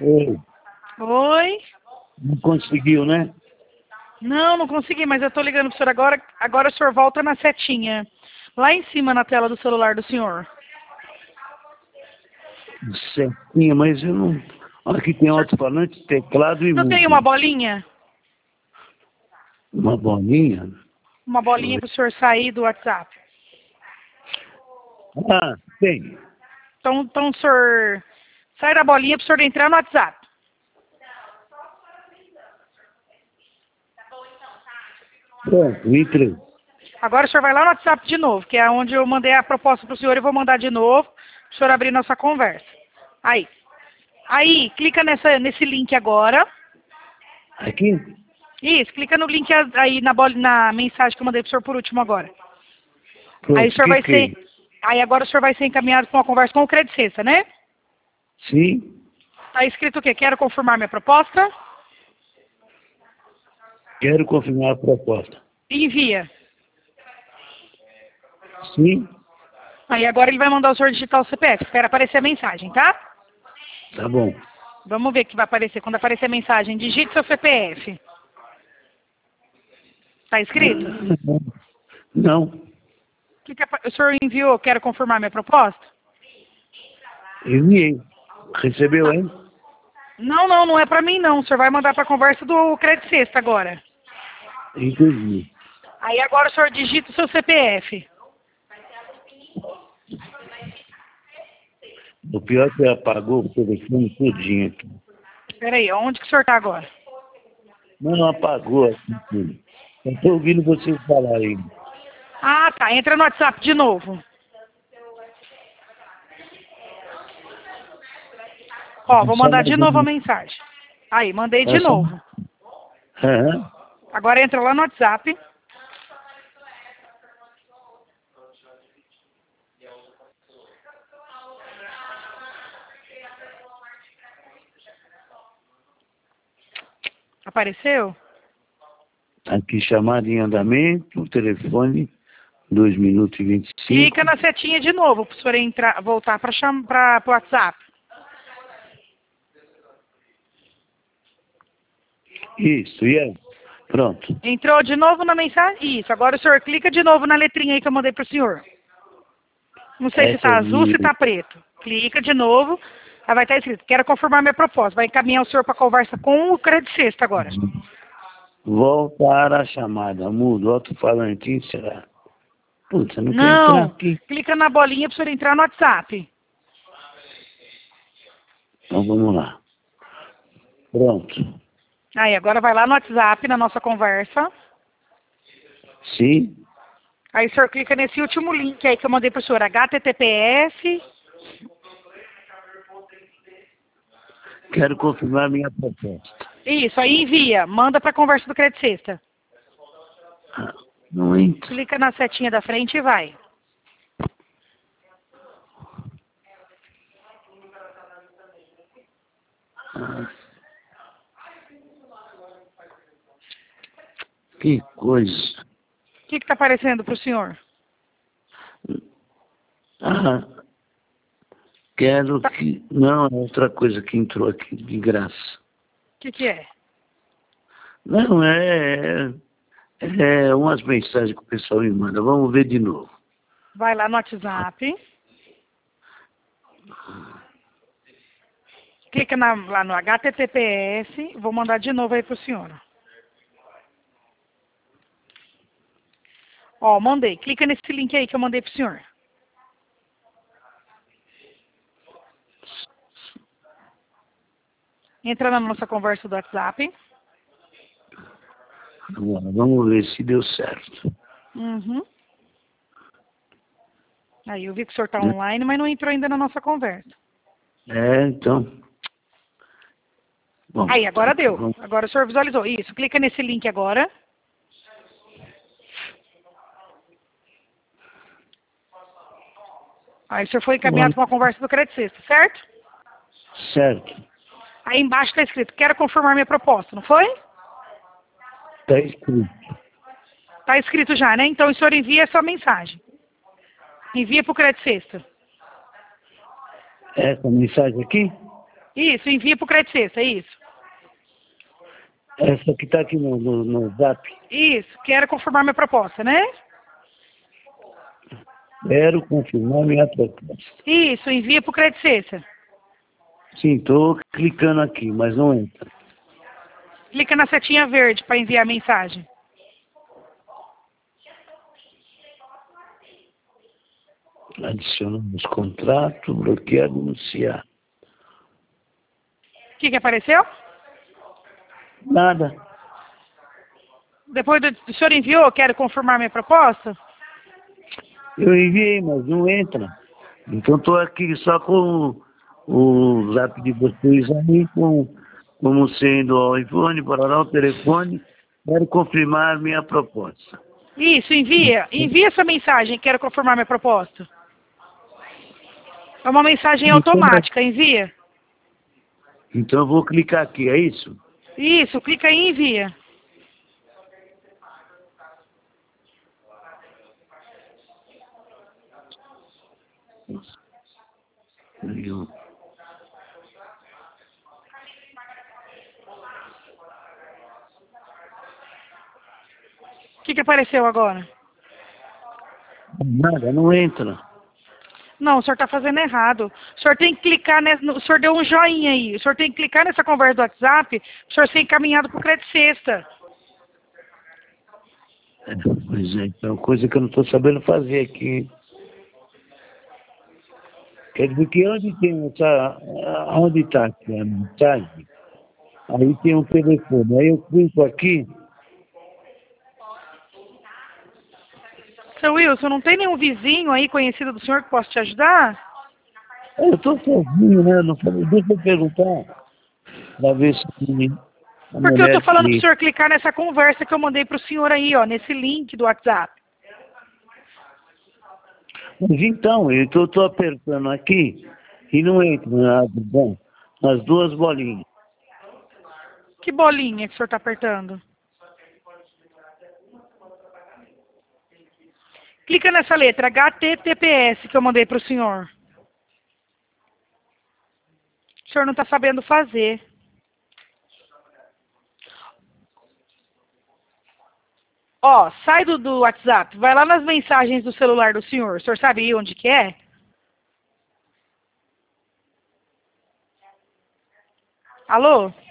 Oi. Oi? Não conseguiu, né? Não, não consegui, mas eu tô ligando pro senhor agora. Agora o senhor volta na setinha. Lá em cima na tela do celular do senhor. Certinho, mas eu não... Aqui tem alto-falante, teclado e Não tem mudo. uma bolinha? Uma bolinha? Uma Deixa eu bolinha ver. pro senhor sair do WhatsApp. Ah, tem. Então o senhor sai da bolinha pro senhor entrar no WhatsApp. Pronto, entrei. Agora o senhor vai lá no WhatsApp de novo, que é onde eu mandei a proposta pro senhor e vou mandar de novo pro senhor abrir nossa conversa. Aí, clica nesse link agora. Aqui? Isso, clica no link aí na mensagem que eu mandei pro senhor por último agora. Aí o Pronto, senhor vai ser. cliquei. Aí agora o senhor vai ser encaminhado para uma conversa com o Credit Sexta, né? Sim, Tá escrito o quê? Quero confirmar minha proposta. quero confirmar a proposta. E envia. Sim, Aí agora ele vai mandar o senhor digitar o CPF. Espera aparecer a mensagem, tá? tá bom. Vamos ver o que vai aparecer. Quando aparecer a mensagem, digite seu CPF. Tá escrito? Não, O senhor enviou, quero confirmar minha proposta? enviei. Recebeu, hein? Não é pra mim não. O senhor vai mandar pra conversa do Credit Sexta agora. Entendi. Aí agora o senhor digita o seu CPF. O pior é que apagou o telefone tudinho aqui. Peraí, onde que o senhor tá agora? Não apagou aqui tudo. Eu estou ouvindo vocês falarem. Ah, tá. Entra no WhatsApp de novo. Ó, vou Só mandar mais de novo a um. mensagem. Aí, mandei de É só... novo. Aham. Agora entra lá no WhatsApp. Apareceu? Aqui, chamada em andamento, telefone, 2 minutos e 25. Clica na setinha de novo para o senhor entrar, voltar para o WhatsApp. Isso, e aí? Pronto. Entrou de novo na mensagem? Isso. Agora o senhor clica de novo na letrinha aí que eu mandei para o senhor. Não sei se Essa está azul ou se aí, está preto. Clica de novo. Aí vai estar escrito, quero confirmar minha proposta. Vai encaminhar o senhor para conversa com o Credit Sexta agora. voltar a chamada, mudo, alto-falante, encerrar. Putz, eu não quero entrar Não. aqui. Clica na bolinha para o senhor entrar no WhatsApp. Então vamos lá. Pronto. Aí, agora vai lá no WhatsApp, na nossa conversa. Sim, Aí o senhor clica nesse último link aí que eu mandei pro senhor, HTTPS. quero confirmar minha proposta. Isso, aí envia, manda pra conversa do Credit Sexta. Ah, não entra. Clica na setinha da frente e vai. Ah, que coisa. O que tá aparecendo pro senhor? Ah, quero que... Não, é outra coisa que entrou aqui de graça. O que é? Não, é umas mensagens que o pessoal me manda. Vamos ver de novo. Vai lá no WhatsApp. Clica lá no HTTPS. Vou mandar de novo aí pro senhor. Ó, mandei. Clica nesse link aí que eu mandei pro senhor. Entra na nossa conversa do WhatsApp. Agora, vamos ver se deu certo. Uhum. Aí eu vi que o senhor tá online, mas não entrou ainda na nossa conversa. Então... Bom, Aí, agora então, deu. Agora o senhor visualizou. Isso, clica nesse link agora. Aí o senhor foi encaminhado para uma conversa do Credit Sexta, certo? certo. Aí embaixo está escrito, quero confirmar minha proposta, não foi? Está escrito. Está escrito já, né? Então o senhor envia essa mensagem. Envia para o Credit Sexta. Essa mensagem aqui? Isso, envia para o Crédito Sexta, isso. Essa que está aqui no Zap. Isso, quero confirmar minha proposta, né? Quero confirmar minha proposta. Isso, envia para o Crédito Sexta. Sim, estou clicando aqui, mas não entra. Clica na setinha verde para enviar a mensagem. Adicionamos contrato, bloquear, anunciar. O que apareceu? Nada. Depois do senhor enviou, quero confirmar minha proposta? Eu enviei, mas não entra. Então estou aqui só com o Zap de vocês aí, como sendo o iPhone, para o telefone. Quero confirmar minha proposta. Isso, envia. Envia essa mensagem, quero confirmar minha proposta. É uma mensagem automática, envia. Então eu vou clicar aqui, é isso? Isso, clica aí e envia. O que apareceu agora? Nada, não entra. Não, o senhor está fazendo errado. O senhor tem que clicar nessa. O senhor deu um joinha aí. O senhor tem que clicar nessa conversa do WhatsApp, o senhor ser encaminhado para o Crédito Sexta. Pois é, então coisa que eu não estou sabendo fazer aqui. Quer dizer que onde está aqui a mensagem? Aí tem um telefone. Aí eu clico aqui. Seu Wilson, não tem nenhum vizinho aí conhecido do senhor que possa te ajudar? Eu estou sozinho, né? Não falei, deixa eu perguntar. Para ver se a Porque eu mulher estou falando para o que... senhor clicar nessa conversa que eu mandei para o senhor aí, ó, nesse link do WhatsApp. Mas então, eu estou apertando aqui e não entra nada bom. As duas bolinhas. Que bolinha que o senhor está apertando? Clica nessa letra HTTPS que eu mandei para o senhor. O senhor não está sabendo fazer. Ó, sai do WhatsApp, vai lá nas mensagens do celular do senhor. O senhor sabe aí onde que é? Alô?